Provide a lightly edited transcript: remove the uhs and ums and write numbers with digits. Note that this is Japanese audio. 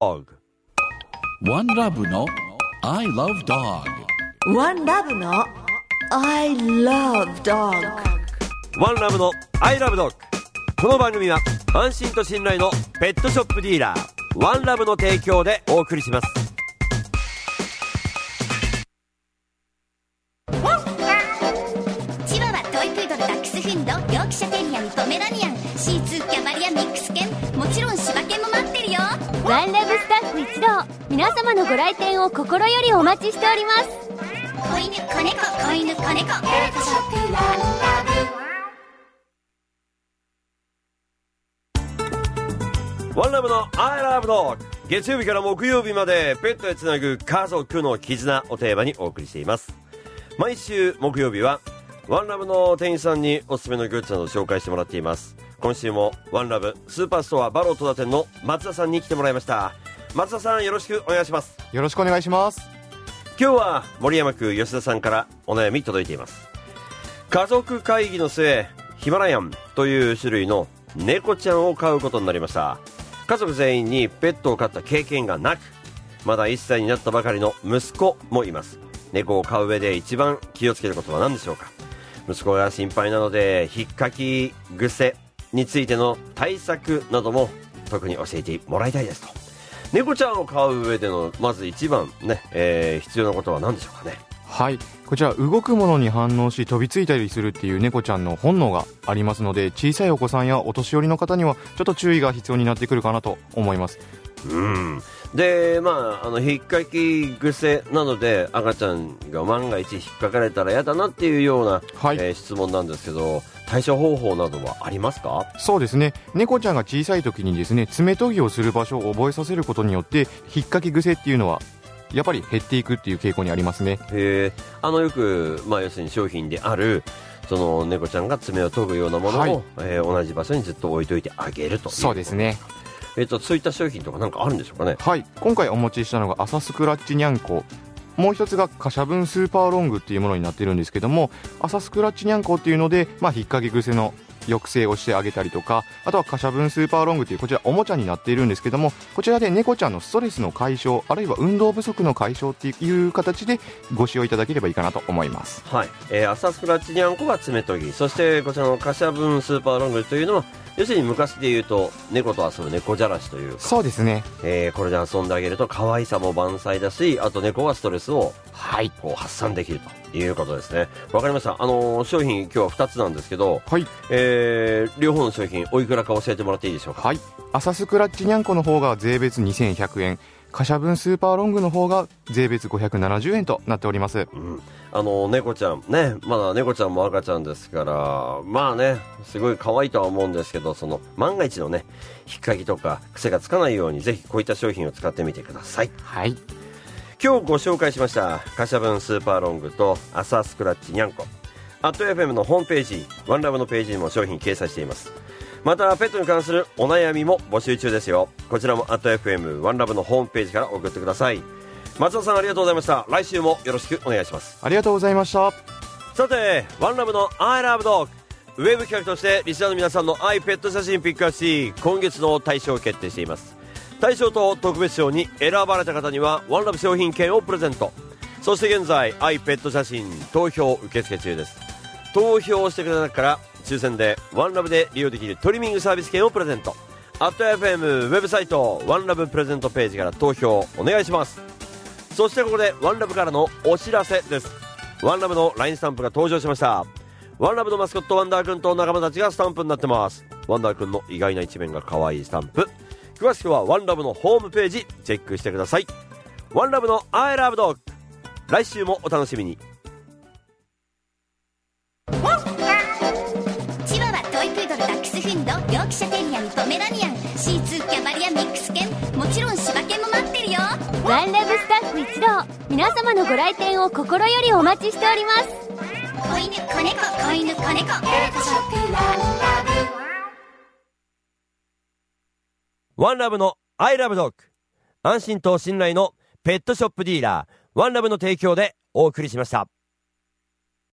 One Love の I Love Dog。 One Love の I Love Dog。 One Love の I Love Dog。 この番組は安心と信頼のペットショップディーラーワンラブの提供でお送りします。 チワワ、トイプードル、ダックスフンド、ヨークシャテリアン、ポメラニアン、シーツー、キャバリア、ミックス犬、もちろん柴犬も待ってるよ。 ワンラブスタッフ一同、皆様のご来店を心よりお待ちしております。 子犬、子猫、子犬、子猫、ペットショップワンラブ。ワンラブの I Love Dog。 月曜日から木曜日までペットへつなぐ家族の絆をテーマにお送りしています。毎週木曜日はワンラブの店員さんにおすすめのグッズなどを紹介してもらっています。今週もワンラブスーパーストアバロー戸田店の松田さんに来てもらいました。松田さん、よろしくお願いします。 よろしくお願いします。 今日は森山区吉田さんからお悩み届いています。家族会議の末、ヒマラヤンという種類の猫ちゃんを飼うことになりました。家族全員にペットを飼った経験がなく、まだ1歳になったばかりの息子もいます。猫を飼う上で一番気をつけることは何でしょうか。息子が心配なので、引っかき癖についての対策なども特に教えてもらいたいですと。猫ちゃんを飼う上でのまず一番ね、必要なことは何でしょうかね。 はい、こちら動くものに反応し飛びついたりするっていう猫ちゃんの本能がありますので、小さいお子さんやお年寄りの方にはちょっと注意が必要になってくるかなと思います。 で、引っかき癖なので赤ちゃんが万が一引っかかれたら嫌だなっていうような、質問なんですけど、対処方法などはありますか？ そうですね、猫ちゃんが小さい時にですね、爪研ぎをする場所を覚えさせることによって引っかき癖っていうのはやっぱり減っていくっていう傾向にありますね。 よく、要するに商品であるその猫ちゃんが爪を研ぐようなものを、同じ場所にずっと置いといてあげるという。 そうですね。 そういった商品とか何かあるんでしょうかね。 はい、今回お持ちしたのが朝スクラッチニャンコ、もう一つがカシャブンスーパーロングっていうものになってるんですけども、朝スクラッチニャンコっていうので、引っかき癖の抑制をしてあげたりとか、あとはカシャブンスーパーロングというこちらおもちゃになっているんですけども、こちらで猫ちゃんのストレスの解消、あるいは運動不足の解消っていう形でご使用いただければいいかなと思います。 はい、朝スクラッチニャンコが爪研ぎ、そしてこちらのカシャブンスーパーロングというのは要するに昔で言うと猫と遊ぶ猫じゃらしというか、 そうですね、 これで遊んであげると可愛さも満載だし、あと猫はストレスを、こう発散できるということですね。わかりました。商品今日は2つなんですけど、両方の商品おいくらか教えてもらっていいでしょうか。 はい、朝スクラッチニャンコの方が税別2100円、カシャブンスーパーロングの方が税別570円となっております。 猫ちゃんね、まだ猫ちゃんも赤ちゃんですから、すごい可愛いとは思うんですけど、その万が一のね、引っかきとか癖がつかないようにぜひこういった商品を使ってみてください。 はい、 今日ご紹介しましたカシャブンスーパーロングと朝スクラッチニャンコ、@FM のホームページ、ワンラブのページにも商品掲載しています。またペットに関するお悩みも募集中ですよ。こちらも@FM ワンラブのホームページから送ってください。松田さん、ありがとうございました。来週もよろしくお願いします。 ありがとうございました。 さて、ワンラブの I Love Dog ウェブ企画としてリスナーの皆さんの愛ペット写真ピックアップし、今月の大賞を決定しています。大賞と特別賞に選ばれた方にはワンラブ商品券をプレゼント。そして現在愛ペット写真投票受付中です。投票してくれた中から抽選でワンラブで利用できるトリミングサービス券をプレゼント。@FM ウェブサイトワンラブプレゼントページから投票お願いします。そしてここでワンラブからのお知らせです。ワンラブの LINE スタンプが登場しました。ワンラブのマスコットワンダーくんと仲間たちがスタンプになってます。ワンダーくんの意外な一面が可愛いスタンプ、詳しくはワンラブのホームページチェックしてください。ワンラブの I Love Dog、 来週もお楽しみに。 チワワ、トイプードル、ダックスフンド、ヨークシャテリアン、ポメラニアン、シーツー、キャバリア、ミックス犬、もちろん柴犬も待ってるよ。 ワンラブスタッフ一同、皆様のご来店を心よりお待ちしております。 子犬、子猫、子犬、子猫、ペットショップワンラブ。 ワンラブの I Love Dog、 安心と信頼のペットショップディーラーワンラブの提供でお送りしました。